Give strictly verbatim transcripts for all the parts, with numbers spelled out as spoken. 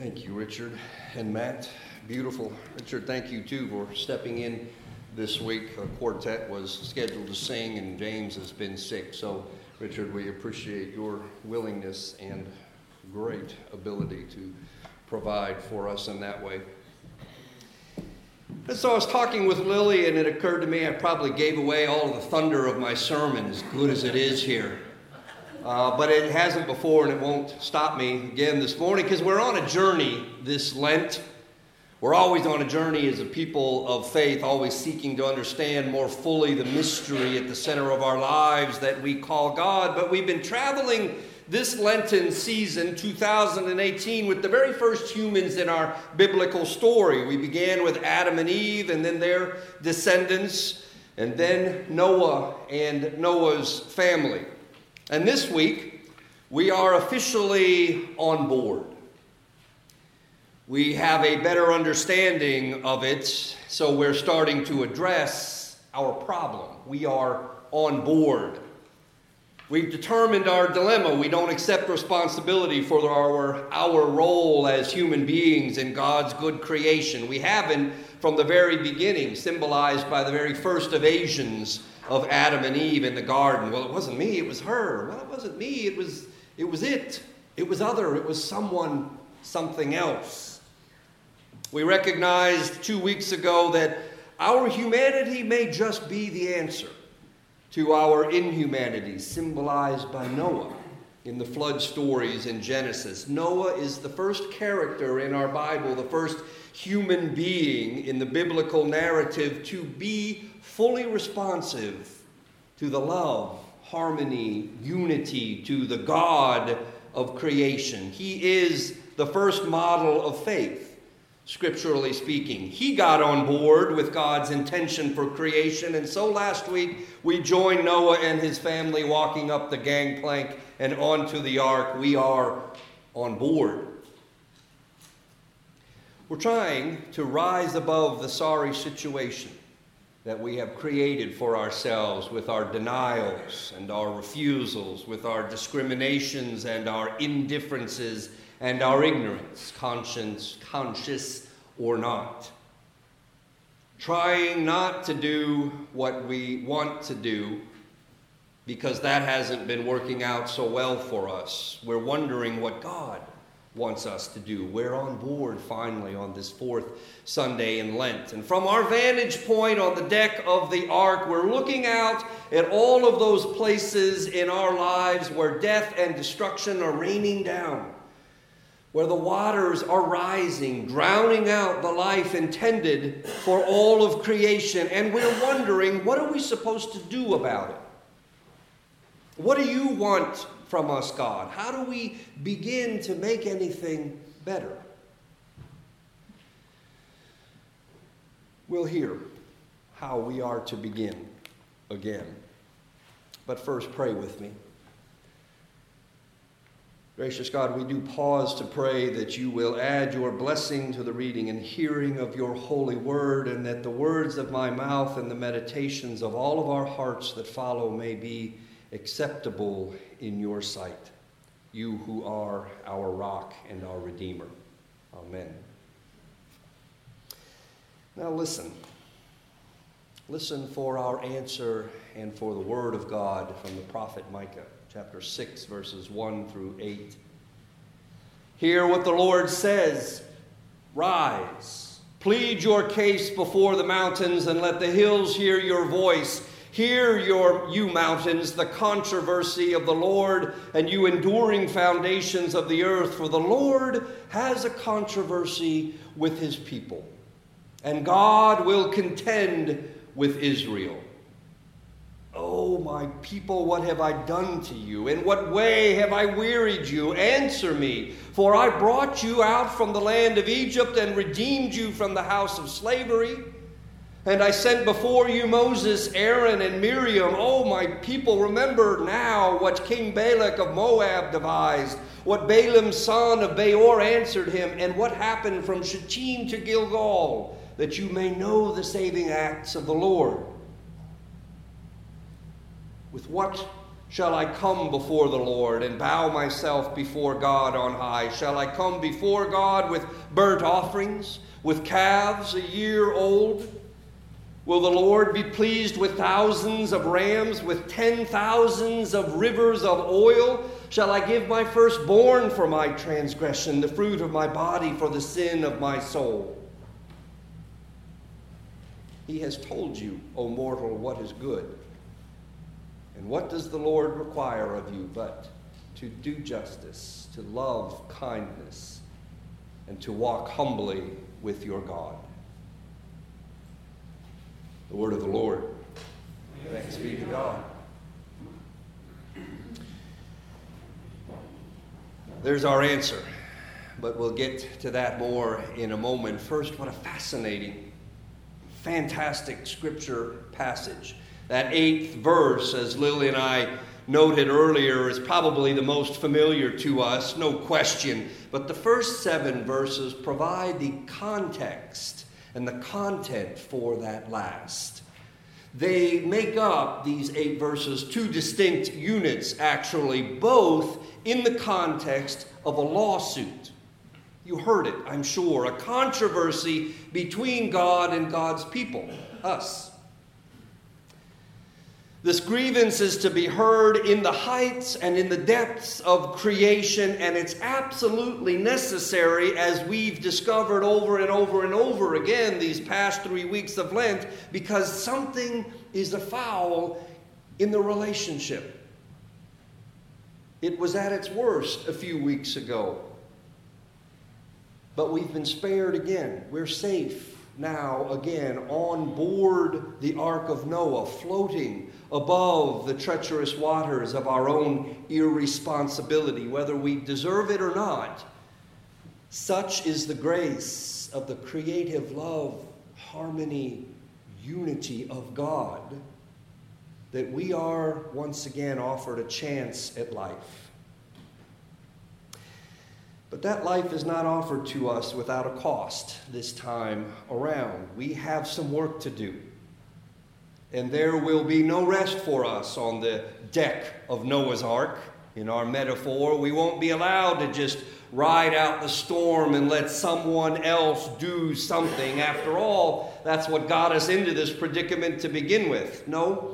Thank you, Richard and Matt. Beautiful. Richard, thank you, too, for stepping in this week. A quartet was scheduled to sing, and James has been sick. So, Richard, we appreciate your willingness and great ability to provide for us in that way. And so I was talking with Lily, and it occurred to me I probably gave away all of the thunder of my sermon, as good as it is here. Uh, but it hasn't before, and it won't stop me again this morning, because we're on a journey this Lent. We're always on a journey as a people of faith, always seeking to understand more fully the mystery at the center of our lives that we call God. But we've been traveling this Lenten season, two thousand eighteen, with the very first humans in our biblical story. We began with Adam and Eve, and then their descendants, and then Noah and Noah's family. And this week, we are officially on board. We have a better understanding of it, so we're starting to address our problem. We are on board. We've determined our dilemma. We don't accept responsibility for our, our role as human beings in God's good creation. We haven't from the very beginning, symbolized by the very first evasions of Adam and Eve in the garden. Well, it wasn't me, it was her. Well, it wasn't me, it was it was it. It was other, it was someone, something else. We recognized two weeks ago that our humanity may just be the answer to our inhumanity, symbolized by Noah in the flood stories in Genesis. Noah is the first character in our Bible, the first human being in the biblical narrative to be fully responsive to the love, harmony, unity, to the God of creation. He is the first model of faith, scripturally speaking. He got on board with God's intention for creation, and so last week we joined Noah and his family walking up the gangplank and onto the ark. We are on board. We're trying to rise above the sorry situation that we have created for ourselves with our denials and our refusals, with our discriminations and our indifferences and our ignorance, conscience, conscious or not. Trying not to do what we want to do because that hasn't been working out so well for us. We're wondering what God wants us to do. We're on board finally on this fourth Sunday in Lent. And from our vantage point on the deck of the ark, we're looking out at all of those places in our lives where death and destruction are raining down, where the waters are rising, drowning out the life intended for all of creation. And we're wondering, what are we supposed to do about it? What do you want from us, God? How do we begin to make anything better? We'll hear how we are to begin again. But first, pray with me. Gracious God, we do pause to pray that you will add your blessing to the reading and hearing of your holy word, and that the words of my mouth and the meditations of all of our hearts that follow may be acceptable in your sight, you who are our rock and our Redeemer. Amen. Now listen. Listen for our answer and for the word of God from the prophet Micah, chapter six, verses one through eight. Hear what the Lord says. Rise, plead your case before the mountains, and let the hills hear your voice. Hear, your, you mountains, the controversy of the Lord, and you enduring foundations of the earth. For the Lord has a controversy with his people, and God will contend with Israel. Oh, my people, what have I done to you? In what way have I wearied you? Answer me, for I brought you out from the land of Egypt and redeemed you from the house of slavery. And I sent before you Moses, Aaron, and Miriam. Oh, my people, remember now what King Balak of Moab devised, what Balaam, son of Beor, answered him, and what happened from Shittim to Gilgal, that you may know the saving acts of the Lord. With what shall I come before the Lord and bow myself before God on high? Shall I come before God with burnt offerings, with calves a year old? Will the Lord be pleased with thousands of rams, with ten thousands of rivers of oil? Shall I give my firstborn for my transgression, the fruit of my body for the sin of my soul? He has told you, O mortal, what is good. And what does the Lord require of you but to do justice, to love kindness, and to walk humbly with your God? The word of the Lord. Thanks be to God. There's our answer, but we'll get to that more in a moment. First, what a fascinating, fantastic scripture passage. That eighth verse, as Lily and I noted earlier, is probably the most familiar to us, no question. But the first seven verses provide the context and the content for that last. They make up, these eight verses, two distinct units, actually, both in the context of a lawsuit. You heard it, I'm sure, a controversy between God and God's people, us. This grievance is to be heard in the heights and in the depths of creation, and it's absolutely necessary, as we've discovered over and over and over again these past three weeks of Lent, because something is afoul in the relationship. It was at its worst a few weeks ago, but we've been spared again. We're safe now again on board the Ark of Noah, floating above the treacherous waters of our own irresponsibility, whether we deserve it or not. Such is the grace of the creative love, harmony, unity of God, that we are once again offered a chance at life. But that life is not offered to us without a cost this time around. We have some work to do. And there will be no rest for us on the deck of Noah's Ark. In our metaphor, we won't be allowed to just ride out the storm and let someone else do something. After all, that's what got us into this predicament to begin with. No.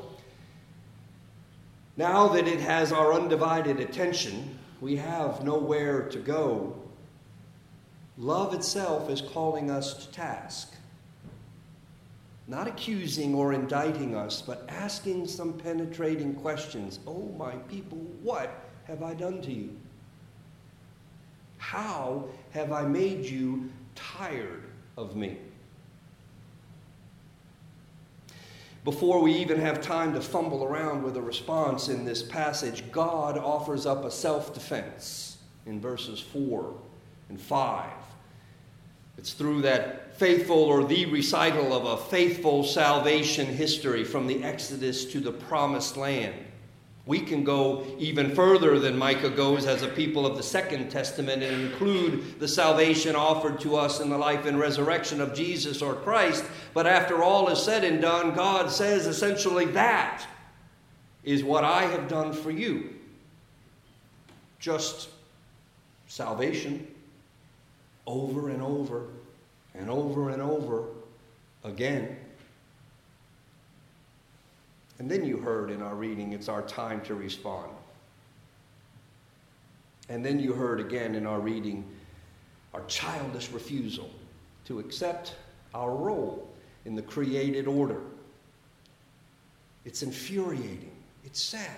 Now that it has our undivided attention, we have nowhere to go. Love itself is calling us to task. Not accusing or indicting us, but asking some penetrating questions. Oh, my people, what have I done to you? How have I made you tired of me? Before we even have time to fumble around with a response in this passage, God offers up a self-defense in verses four and five. It's through that faithful, or the recital of a faithful salvation history from the Exodus to the Promised Land. We can go even further than Micah goes as a people of the Second Testament and include the salvation offered to us in the life and resurrection of Jesus or Christ. But after all is said and done, God says essentially that is what I have done for you. Just salvation. Over and over and over and over again. And then you heard in our reading, it's our time to respond. And then you heard again in our reading, our childish refusal to accept our role in the created order. It's infuriating. It's sad.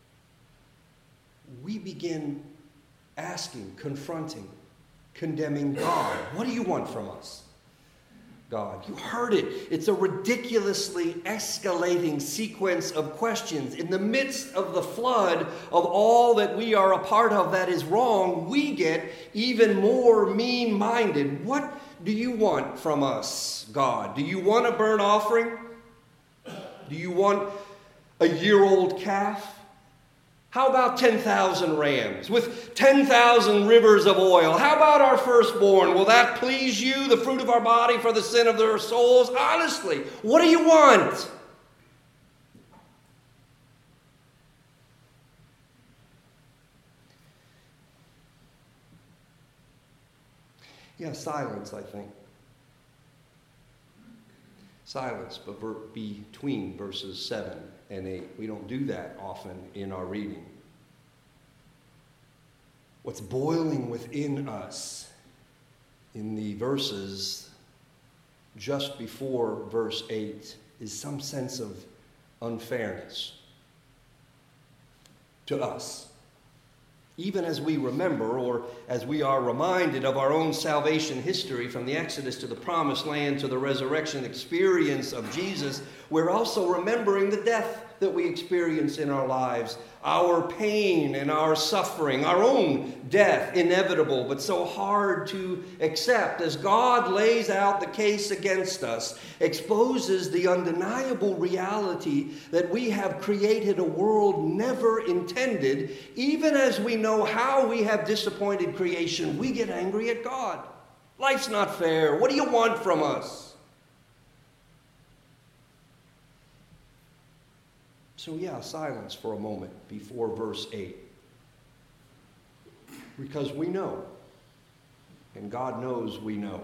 We begin asking, confronting, condemning God. What do you want from us, God? You heard it. It's a ridiculously escalating sequence of questions. In the midst of the flood of all that we are a part of that is wrong, we get even more mean-minded. What do you want from us, God? Do you want a burnt offering? Do you want a year-old calf? How about ten thousand rams with ten thousand rivers of oil? How about our firstborn? Will that please you, the fruit of our body for the sin of their souls? Honestly, what do you want? Yeah, silence, I think. Silence but between verses seven and eight. We don't do that often in our reading. What's boiling within us in the verses just before verse eight is some sense of unfairness to us. Even as we remember, or as we are reminded of our own salvation history from the Exodus to the Promised Land to the resurrection experience of Jesus, we're also remembering the death that we experience in our lives, our pain and our suffering, our own death, inevitable, but so hard to accept as God lays out the case against us, exposes the undeniable reality that we have created a world never intended. Even as we know how we have disappointed creation, we get angry at God. Life's not fair. What do you want from us? So yeah, silence for a moment before verse eight. Because we know, and God knows we know.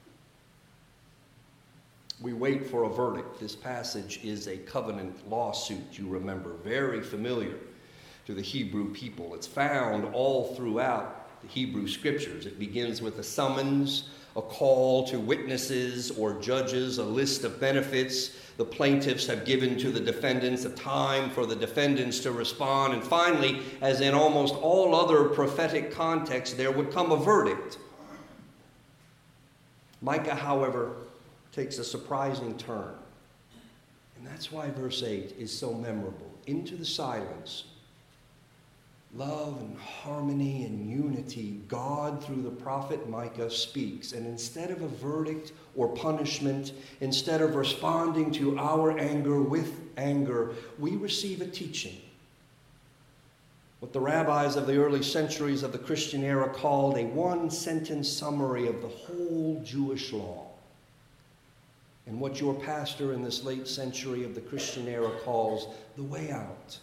We wait for a verdict. This passage is a covenant lawsuit, you remember, very familiar to the Hebrew people. It's found all throughout the Hebrew Scriptures. It begins with a summons, a call to witnesses or judges, a list of benefits the plaintiffs have given to the defendants, a time for the defendants to respond, and finally, as in almost all other prophetic contexts, there would come a verdict. Micah, however, takes a surprising turn. And that's why verse eight is so memorable. Into the silence, love and harmony and unity, God, through the prophet Micah, speaks. And instead of a verdict or punishment, instead of responding to our anger with anger, we receive a teaching. What the rabbis of the early centuries of the Christian era called a one-sentence summary of the whole Jewish law. And what your pastor in this late century of the Christian era calls the way out.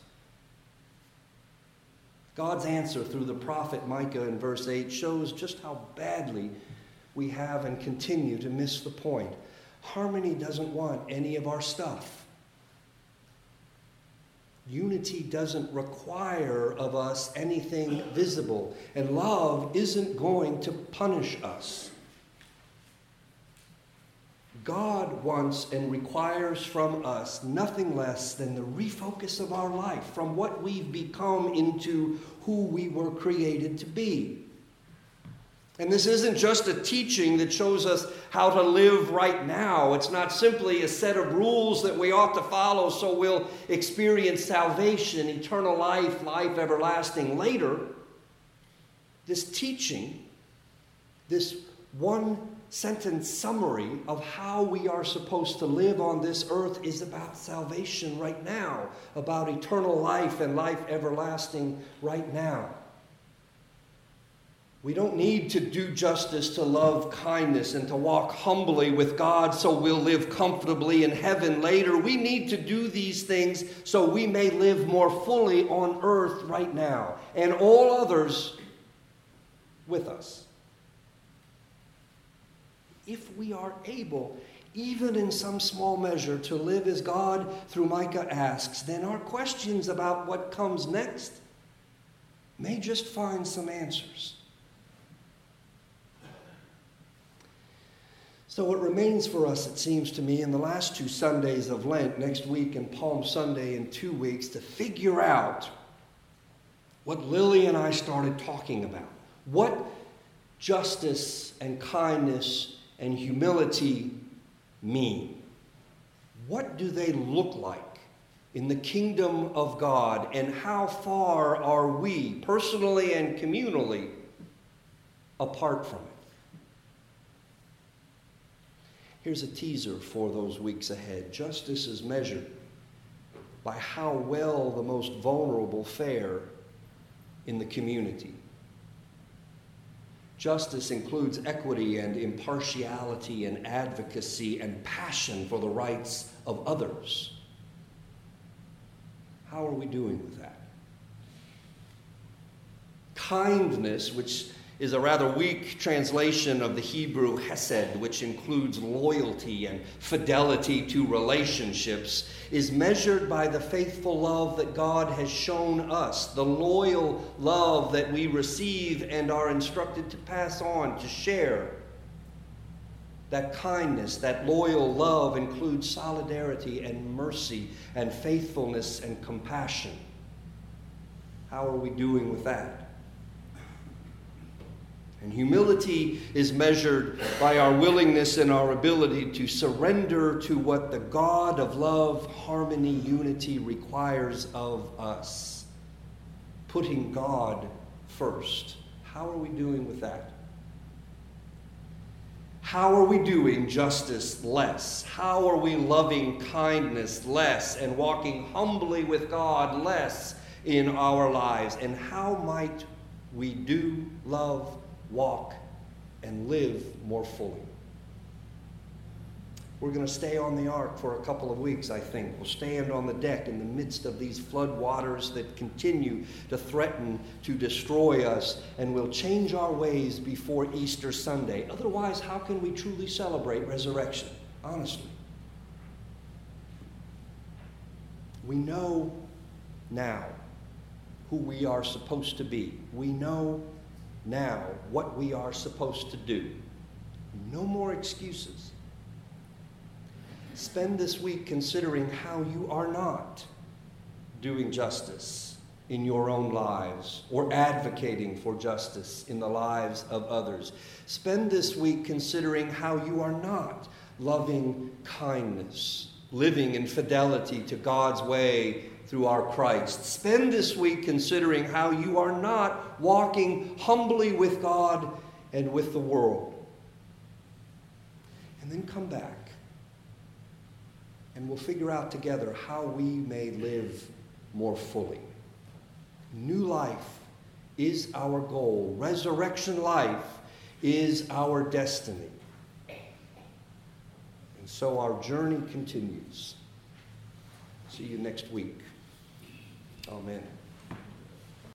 God's answer through the prophet Micah in verse eight shows just how badly we have and continue to miss the point. Harmony doesn't want any of our stuff. Unity doesn't require of us anything visible. And love isn't going to punish us. God wants and requires from us nothing less than the refocus of our life from what we've become into who we were created to be. And this isn't just a teaching that shows us how to live right now. It's not simply a set of rules that we ought to follow so we'll experience salvation, eternal life, life everlasting later. This teaching, this one sentence summary of how we are supposed to live on this earth is about salvation right now, about eternal life and life everlasting right now. We don't need to do justice, to love kindness, and to walk humbly with God so we'll live comfortably in heaven later. We need to do these things so we may live more fully on earth right now, and all others with us. If we are able, even in some small measure, to live as God through Micah asks, then our questions about what comes next may just find some answers. So it remains for us, it seems to me, in the last two Sundays of Lent, next week and Palm Sunday in two weeks, to figure out what Lily and I started talking about. What justice and kindness and humility mean? What do they look like in the kingdom of God, and how far are we, personally and communally, apart from it? Here's a teaser for those weeks ahead. Justice is measured by how well the most vulnerable fare in the community. Justice includes equity and impartiality and advocacy and passion for the rights of others. How are we doing with that? Kindness, which is a rather weak translation of the Hebrew hesed, which includes loyalty and fidelity to relationships, is measured by the faithful love that God has shown us, the loyal love that we receive and are instructed to pass on, to share. That kindness, that loyal love includes solidarity and mercy and faithfulness and compassion. How are we doing with that? And humility is measured by our willingness and our ability to surrender to what the God of love, harmony, unity requires of us. Putting God first. How are we doing with that? How are we doing justice less? How are we loving kindness less and walking humbly with God less in our lives? And how might we do, love, walk, and live more fully? We're going to stay on the ark for a couple of weeks, I think. We'll stand on the deck in the midst of these flood waters that continue to threaten to destroy us, and we'll change our ways before Easter Sunday. Otherwise, how can we truly celebrate resurrection? Honestly. We know now who we are supposed to be. We know now what we are supposed to do. No more excuses. Spend this week considering how you are not doing justice in your own lives or advocating for justice in the lives of others. Spend this week considering how you are not loving kindness, living in fidelity to God's way through our Christ. Spend this week considering how you are not walking humbly with God and with the world. And then come back, and we'll figure out together how we may live more fully. New life is our goal. Resurrection life is our destiny. And so our journey continues. See you next week. Amen.